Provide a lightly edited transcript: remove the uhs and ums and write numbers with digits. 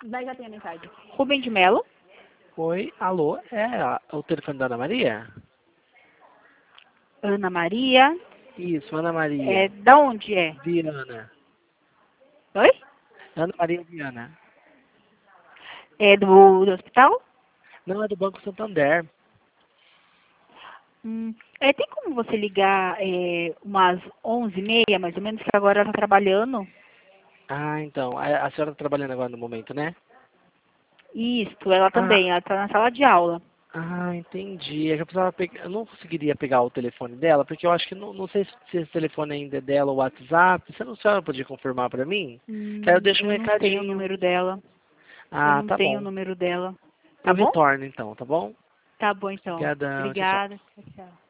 Daí já tem a mensagem. Rubem de Melo. Oi, alô, o telefone da Ana Maria? Ana Maria. Isso, Ana É, Maria. da onde é? Viana. Oi? Ana Maria Viana. É do hospital? Não, é do Banco Santander. Tem como você ligar umas 11h30, mais ou menos, que agora ela tá trabalhando? Ah, então, a senhora está trabalhando agora no momento, né? Isso, ela Ah, também, ela tá na sala de aula. entendi. É que eu precisava pegar, eu não conseguiria pegar o telefone dela, porque eu acho que não sei se esse telefone ainda é dela ou WhatsApp. Você não, a senhora podia confirmar para mim? Que aí eu deixo um Eu não tenho o recadinho. número dela. Eu Ah, não tá tenho o bom. número dela. Tá Eu bom? retorno então, tá bom? Tá bom, então. Obrigadão, tchau, tchau. Obrigada. Tchau, tchau.